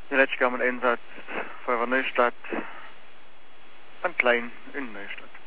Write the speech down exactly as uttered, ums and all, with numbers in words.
Die letzte Einsatz Feuerwehr Neustadt, an Klein in Neustadt.